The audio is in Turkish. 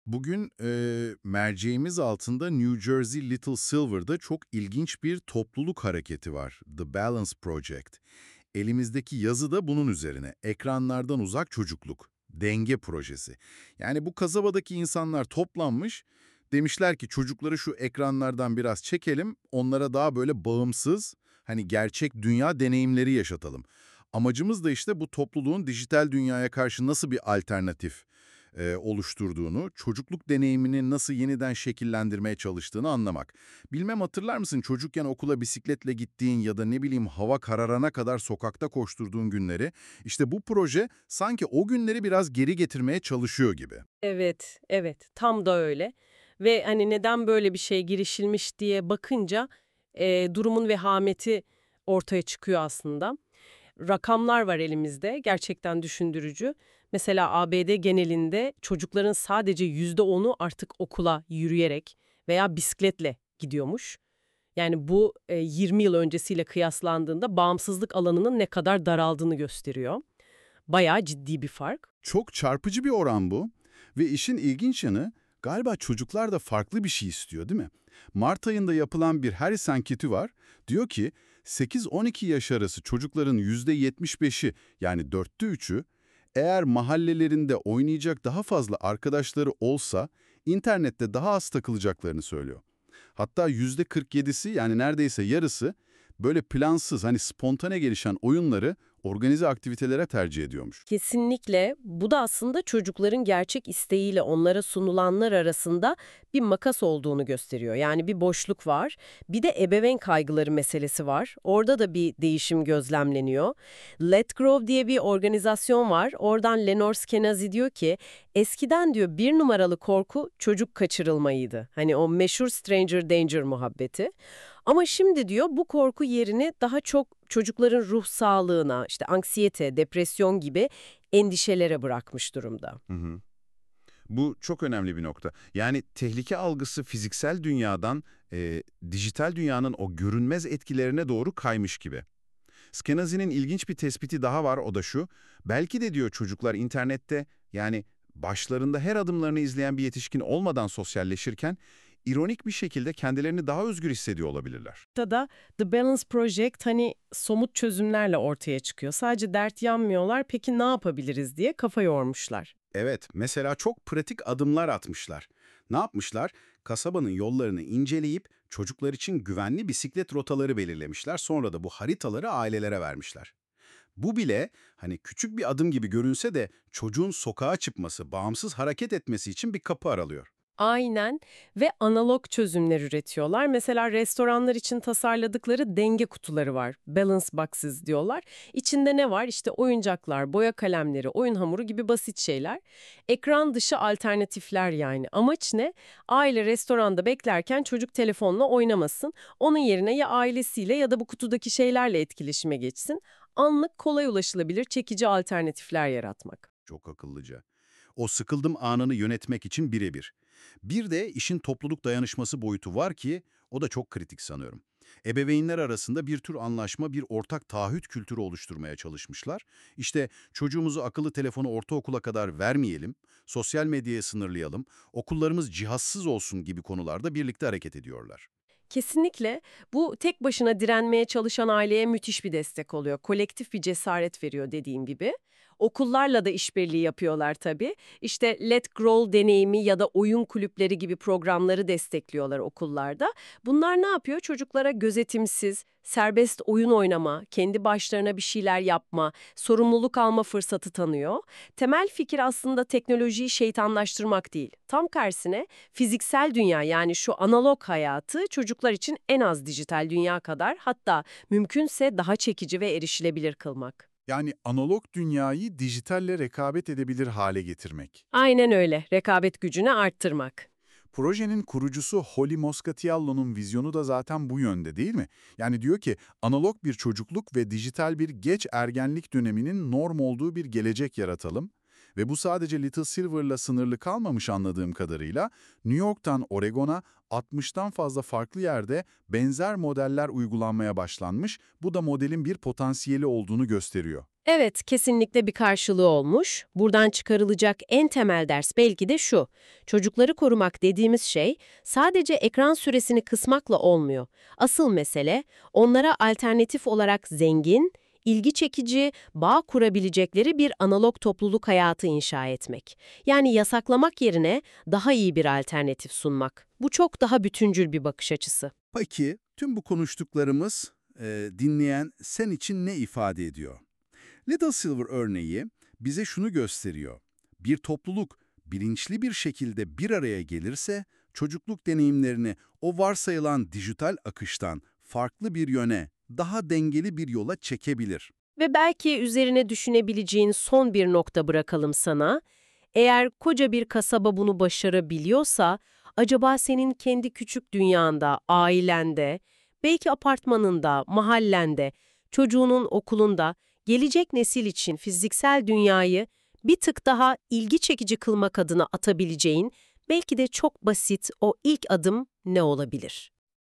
Bugün merceğimiz altında New Jersey Little Silver'da çok ilginç bir topluluk hareketi var. The Balance Project. Elimizdeki yazı da bunun üzerine. Ekranlardan uzak çocukluk. Denge projesi. Yani bu kasabadaki insanlar toplanmış, demişler ki çocukları şu ekranlardan biraz çekelim, onlara daha böyle bağımsız, hani gerçek dünya deneyimleri yaşatalım. Amacımız da işte bu topluluğun dijital dünyaya karşı nasıl bir alternatif oluşturduğunu, çocukluk deneyimini nasıl yeniden şekillendirmeye çalıştığını anlamak. Bilmem hatırlar mısın çocukken okula bisikletle gittiğin ya da ne bileyim hava kararana kadar sokakta koşturduğun günleri? İşte bu proje sanki o günleri biraz geri getirmeye çalışıyor gibi. Evet, evet. Tam da öyle ve, hani, neden böyle bir şeye girişilmiş diye bakınca, durumun vehameti ortaya çıkıyor aslında. Rakamlar var elimizde, gerçekten düşündürücü. Mesela ABD genelinde çocukların sadece %10'u artık okula yürüyerek veya bisikletle gidiyormuş. Yani bu, 20 yıl öncesiyle kıyaslandığında bağımsızlık alanının ne kadar daraldığını gösteriyor. Bayağı ciddi bir fark. Çok çarpıcı bir oran bu ve işin ilginç yanı galiba çocuklar da farklı bir şey istiyor değil mi? Mart ayında yapılan bir Harris anketi var. Diyor ki 8-12 yaş arası çocukların %75'i yani dörtte üçü eğer mahallelerinde oynayacak daha fazla arkadaşları olsa internette daha az takılacaklarını söylüyor. Hatta %47'si yani neredeyse yarısı böyle plansız hani spontane gelişen oyunları organize aktivitelere tercih ediyormuş. Kesinlikle. Bu da aslında çocukların gerçek isteğiyle onlara sunulanlar arasında bir makas olduğunu gösteriyor. Yani bir boşluk var. Bir de ebeveyn kaygıları meselesi var. Orada da bir değişim gözlemleniyor. Let Grow diye bir organizasyon var. Oradan Lenore Skenazy diyor ki, eskiden diyor bir numaralı korku çocuk kaçırılmaydı. Hani o meşhur Stranger Danger muhabbeti. Ama şimdi diyor bu korku yerini daha çok çocukların ruh sağlığına, işte anksiyete, depresyon gibi endişelere bırakmış durumda. Hı hı. Bu çok önemli bir nokta. Yani tehlike algısı fiziksel dünyadan dijital dünyanın o görünmez etkilerine doğru kaymış gibi. Skenazy'nin ilginç bir tespiti daha var, o da şu. Belki de diyor çocuklar internette yani başlarında her adımlarını izleyen bir yetişkin olmadan sosyalleşirken ironik bir şekilde kendilerini daha özgür hissediyor olabilirler. Da The Balance Project hani somut çözümlerle ortaya çıkıyor. Sadece dert yanmıyorlar, peki ne yapabiliriz diye kafa yormuşlar. Evet, mesela çok pratik adımlar atmışlar. Ne yapmışlar? Kasabanın yollarını inceleyip çocuklar için güvenli bisiklet rotaları belirlemişler. Sonra da bu haritaları ailelere vermişler. Bu bile hani küçük bir adım gibi görünse de çocuğun sokağa çıkması, bağımsız hareket etmesi için bir kapı aralıyor. Aynen ve analog çözümler üretiyorlar. Mesela restoranlar için tasarladıkları denge kutuları var. Balance boxes diyorlar. İçinde ne var? İşte oyuncaklar, boya kalemleri, oyun hamuru gibi basit şeyler. Ekran dışı alternatifler yani. Amaç ne? Aile restoranda beklerken çocuk telefonla oynamasın. Onun yerine ya ailesiyle ya da bu kutudaki şeylerle etkileşime geçsin. Anlık, kolay ulaşılabilir, çekici alternatifler yaratmak. Çok akıllıca. O sıkıldım anını yönetmek için birebir. Bir de işin topluluk dayanışması boyutu var ki o da çok kritik sanıyorum. Ebeveynler arasında bir tür anlaşma, bir ortak taahhüt kültürü oluşturmaya çalışmışlar. İşte çocuğumuzu akıllı telefonu ortaokula kadar vermeyelim, sosyal medyaya sınırlayalım, okullarımız cihazsız olsun gibi konularda birlikte hareket ediyorlar. Kesinlikle bu tek başına direnmeye çalışan aileye müthiş bir destek oluyor. Kolektif bir cesaret veriyor dediğim gibi. Okullarla da işbirliği yapıyorlar tabii. İşte Let Grow deneyimi ya da oyun kulüpleri gibi programları destekliyorlar okullarda. Bunlar ne yapıyor? Çocuklara gözetimsiz, serbest oyun oynama, kendi başlarına bir şeyler yapma, sorumluluk alma fırsatı tanıyor. Temel fikir aslında teknolojiyi şeytanlaştırmak değil. Tam tersine fiziksel dünya yani şu analog hayatı çocuklar için en az dijital dünya kadar hatta mümkünse daha çekici ve erişilebilir kılmak. Yani analog dünyayı dijitalle rekabet edebilir hale getirmek. Aynen öyle, rekabet gücünü arttırmak. Projenin kurucusu Holly Moscatiello'nun vizyonu da zaten bu yönde değil mi? Yani diyor ki analog bir çocukluk ve dijital bir geç ergenlik döneminin norm olduğu bir gelecek yaratalım. Ve bu sadece Little Silver'la sınırlı kalmamış anladığım kadarıyla New York'tan Oregon'a 60'tan fazla farklı yerde benzer modeller uygulanmaya başlanmış. Bu da modelin bir potansiyeli olduğunu gösteriyor. Evet, kesinlikle bir karşılığı olmuş. Buradan çıkarılacak en temel ders belki de şu. Çocukları korumak dediğimiz şey sadece ekran süresini kısmakla olmuyor. Asıl mesele onlara alternatif olarak zengin, ilgi çekici, bağ kurabilecekleri bir analog topluluk hayatı inşa etmek. Yani yasaklamak yerine daha iyi bir alternatif sunmak. Bu çok daha bütüncül bir bakış açısı. Peki, tüm bu konuştuklarımız dinleyen sen için ne ifade ediyor? Little Silver örneği bize şunu gösteriyor. Bir topluluk bilinçli bir şekilde bir araya gelirse, çocukluk deneyimlerini o varsayılan dijital akıştan farklı bir yöne, daha dengeli bir yola çekebilir. Ve belki üzerine düşünebileceğin son bir nokta bırakalım sana. Eğer koca bir kasaba bunu başarabiliyorsa, acaba senin kendi küçük dünyanda, ailende, belki apartmanında, mahallende, çocuğunun okulunda, gelecek nesil için fiziksel dünyayı bir tık daha ilgi çekici kılmak adına atabileceğin, belki de çok basit o ilk adım ne olabilir?